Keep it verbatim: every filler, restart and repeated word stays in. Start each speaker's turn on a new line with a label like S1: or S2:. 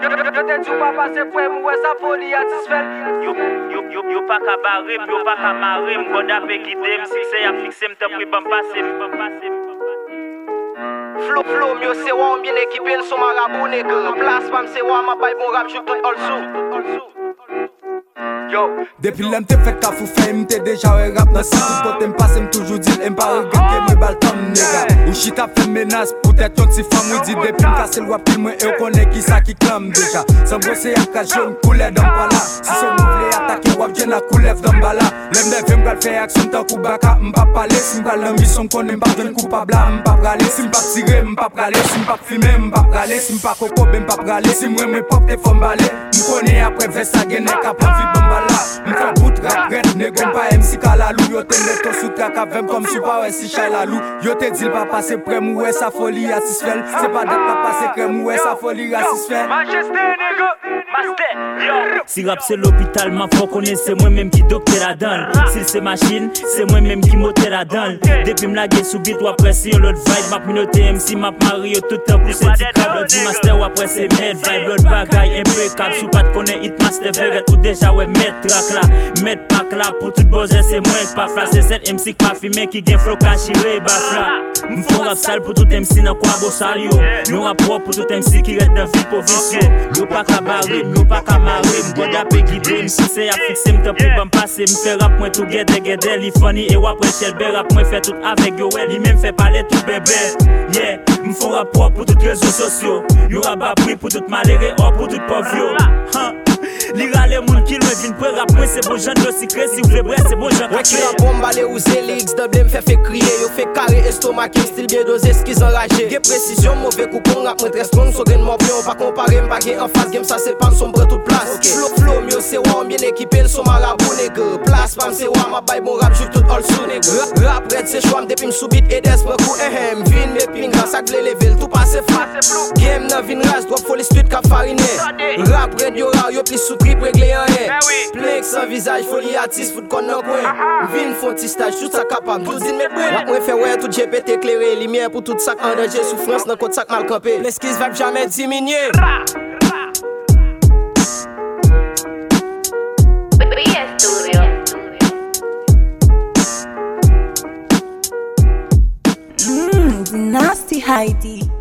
S1: te dis pas passer pour moi ça folie satisfait.
S2: Yo yo yo yo pas qu'à barrer, yo pas qu'à marrer, m'gon d'appel guider, si c'est à fixer m'te pris bon passer, bon passer.
S1: Flow flow mieux c'est wa bien équipé son marabout nègre. Place femme c'est wa ma bail bon rap joue tout all sous. Yo,
S3: depuis l'M te fait cafou fait m'te déjà rap dans si tout côté m'passe m'toujours dit m'pa regretter me balcon nègre. Ou chita fait menace peut-être une petite femme ou dit depuis m'casser le rap pile moi et on connaît qui ça qui clame déjà. Sans brosser à quatre jaune couleur dans pas là. Si son voulait attaquer rap j'ai la couleur dans bala. L'M de veut m'gal faire action tant coup baka m'pa parler si m'gal l'ambition connaît m'pa jeune coupable m'pa praler si m'pa tirer m'pa praler si m'pa fumer m'pa praler si m'pa coco m'pa praler si moi moi pop te font baler m'connais après vers ça gagner capable vivre m'fait bout rap red nègre pas M C Kalalou yo te met ton sous track avec comme si pas ouais si Chalalou yo te dit pas passer près mou ouais sa folie satisfait c'est pas d'être pas passer crème ouais sa folie satisfait
S1: Manchester nègre
S2: Master yo si rap c'est l'hôpital m'a faut connaître c'est moi même qui docteur la donne si c'est machine c'est moi même qui moteur la donne depuis me laguer sous beat ou après c'est l'autre vibe m'a minoté M C m'a Mario tout temps pour cette câble du master ou après c'est med vibe l'autre bagaille impeccable sous pas de connaître hit master vrai ou déjà ouais mettre track là mettre pack là pour tout bosser c'est moi pas flash c'est cette M C qui pas filmé qui gagne flow cachiré bafla m'font rap sale pour tout M C dans quoi beau salio nous rap propre pour tout M C qui reste dans vie pour vicieux yo pas cabaret yo pas camaré m'gon d'appel guider si c'est à fixer m'te pour bon passer m'fait rap moi tout guetter guetter li funny et après chelbe rap moi fait tout avec yo il même fait parler tout bébé yeah m'font rap propre pour toutes les réseaux sociaux yo rap pris pour tout malheureux or pour tout pauvre yo Lira les moun qui le vin pour rapper c'est bon genre aussi cré si vous voulez bref c'est bon genre
S1: ouais qui la bombe aller ou Zelix double me fait fait crier yo fait carré estomac style bien dosé skis enragé des précision mauvais coup qu'on rap moi très strong so gain mort on pas comparer me pas en face game ça c'est pas sombre toute place flow flow mieux c'est wa bien équipé le son marabout nègre place femme c'est wa ma bail bon rap joue tout all sous nègre rap red c'est choix depuis me subit et des coup ehem vin me ping ça que level tout passer flou game na vin ras drop folie street cap fariné rap red yo yo plus sous trip réglé en haie plein sans visage folie artiste foot qu'on en coin vin font petit stage tout ça capable tout dit mettre moi moi fait ouais tout G P T éclairé lumière pour tout ça en danger souffrance dans côté sac mal campé l'esquisse va jamais diminuer
S4: Mmm, nasty Heidi.